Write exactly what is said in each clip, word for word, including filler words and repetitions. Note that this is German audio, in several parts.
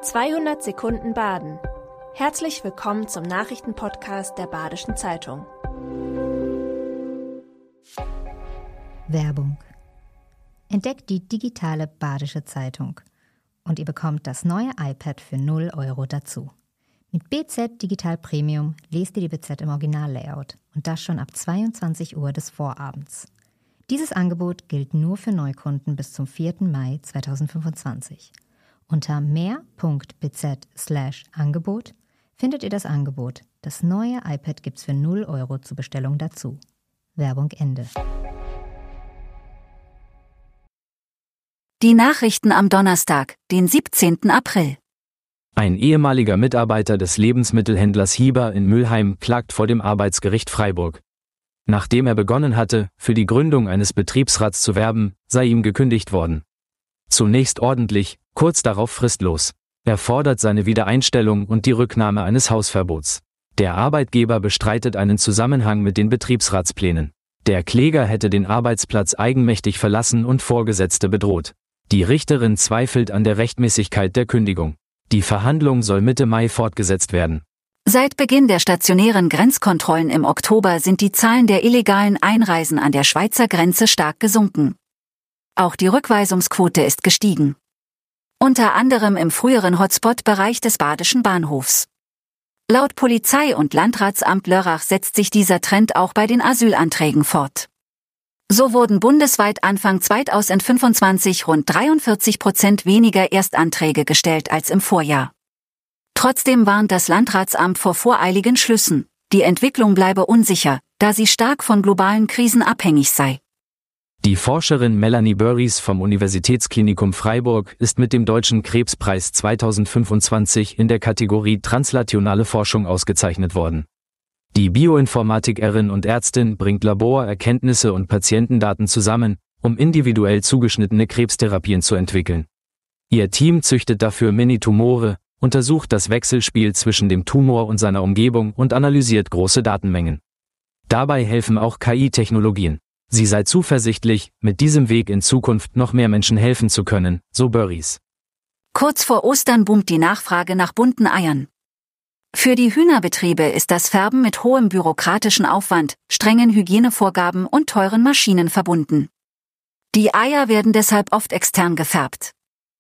zweihundert Sekunden Baden. Herzlich willkommen zum Nachrichtenpodcast der Badischen Zeitung. Werbung. Entdeckt die digitale Badische Zeitung und ihr bekommt das neue iPad für null Euro dazu. Mit B Z Digital Premium lest ihr die B Z im Originallayout und das schon ab zweiundzwanzig Uhr des Vorabends. Dieses Angebot gilt nur für Neukunden bis zum vierten Mai zweitausendfünfundzwanzig. Unter mehr.bz slash Angebot findet ihr das Angebot. Das neue iPad gibt's für null Euro zur Bestellung dazu. Werbung Ende. Die Nachrichten am Donnerstag, den siebzehnten April. Ein ehemaliger Mitarbeiter des Lebensmittelhändlers Hieber in Mülheim klagt vor dem Arbeitsgericht Freiburg. Nachdem er begonnen hatte, für die Gründung eines Betriebsrats zu werben, sei ihm gekündigt worden. Zunächst ordentlich, kurz darauf fristlos. Er fordert seine Wiedereinstellung und die Rücknahme eines Hausverbots. Der Arbeitgeber bestreitet einen Zusammenhang mit den Betriebsratsplänen. Der Kläger hätte den Arbeitsplatz eigenmächtig verlassen und Vorgesetzte bedroht. Die Richterin zweifelt an der Rechtmäßigkeit der Kündigung. Die Verhandlung soll Mitte Mai fortgesetzt werden. Seit Beginn der stationären Grenzkontrollen im Oktober sind die Zahlen der illegalen Einreisen an der Schweizer Grenze stark gesunken. Auch die Rückweisungsquote ist gestiegen. Unter anderem im früheren Hotspot-Bereich des Badischen Bahnhofs. Laut Polizei und Landratsamt Lörrach setzt sich dieser Trend auch bei den Asylanträgen fort. So wurden bundesweit Anfang zweitausendfünfundzwanzig rund dreiundvierzig Prozent weniger Erstanträge gestellt als im Vorjahr. Trotzdem warnt das Landratsamt vor voreiligen Schlüssen. Die Entwicklung bleibe unsicher, da sie stark von globalen Krisen abhängig sei. Die Forscherin Melanie Börries vom Universitätsklinikum Freiburg ist mit dem Deutschen Krebspreis zweitausendfünfundzwanzig in der Kategorie Translationale Forschung ausgezeichnet worden. Die Bioinformatikerin und Ärztin bringt Laborerkenntnisse und Patientendaten zusammen, um individuell zugeschnittene Krebstherapien zu entwickeln. Ihr Team züchtet dafür Mini-Tumore, untersucht das Wechselspiel zwischen dem Tumor und seiner Umgebung und analysiert große Datenmengen. Dabei helfen auch K I-Technologien. Sie sei zuversichtlich, mit diesem Weg in Zukunft noch mehr Menschen helfen zu können, so Börries. Kurz vor Ostern boomt die Nachfrage nach bunten Eiern. Für die Hühnerbetriebe ist das Färben mit hohem bürokratischen Aufwand, strengen Hygienevorgaben und teuren Maschinen verbunden. Die Eier werden deshalb oft extern gefärbt.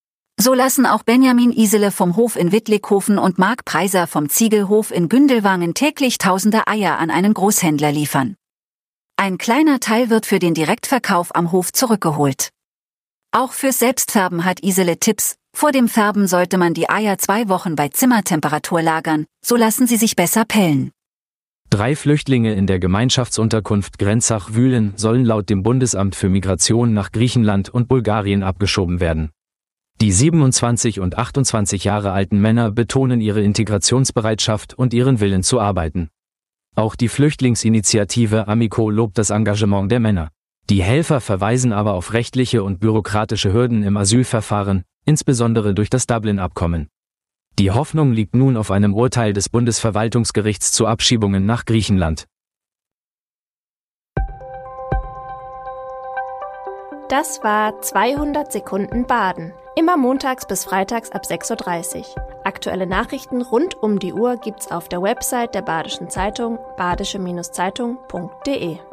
So lassen auch Benjamin Isele vom Hof in Wittlickhofen und Marc Preiser vom Ziegelhof in Gündelwangen täglich tausende Eier an einen Großhändler liefern. Ein kleiner Teil wird für den Direktverkauf am Hof zurückgeholt. Auch fürs Selbstfärben hat Isele Tipps. Vor dem Färben sollte man die Eier zwei Wochen bei Zimmertemperatur lagern, so lassen sie sich besser pellen. Drei Flüchtlinge in der Gemeinschaftsunterkunft Grenzach-Wühlen sollen laut dem Bundesamt für Migration nach Griechenland und Bulgarien abgeschoben werden. Die siebenundzwanzig und achtundzwanzig Jahre alten Männer betonen ihre Integrationsbereitschaft und ihren Willen zu arbeiten. Auch die Flüchtlingsinitiative Amico lobt das Engagement der Männer. Die Helfer verweisen aber auf rechtliche und bürokratische Hürden im Asylverfahren, insbesondere durch das Dublin-Abkommen. Die Hoffnung liegt nun auf einem Urteil des Bundesverwaltungsgerichts zu Abschiebungen nach Griechenland. Das war zweihundert Sekunden Baden. Immer montags bis freitags ab sechs Uhr dreißig. Aktuelle Nachrichten rund um die Uhr gibt's auf der Website der Badischen Zeitung badische Zeitung punkt de.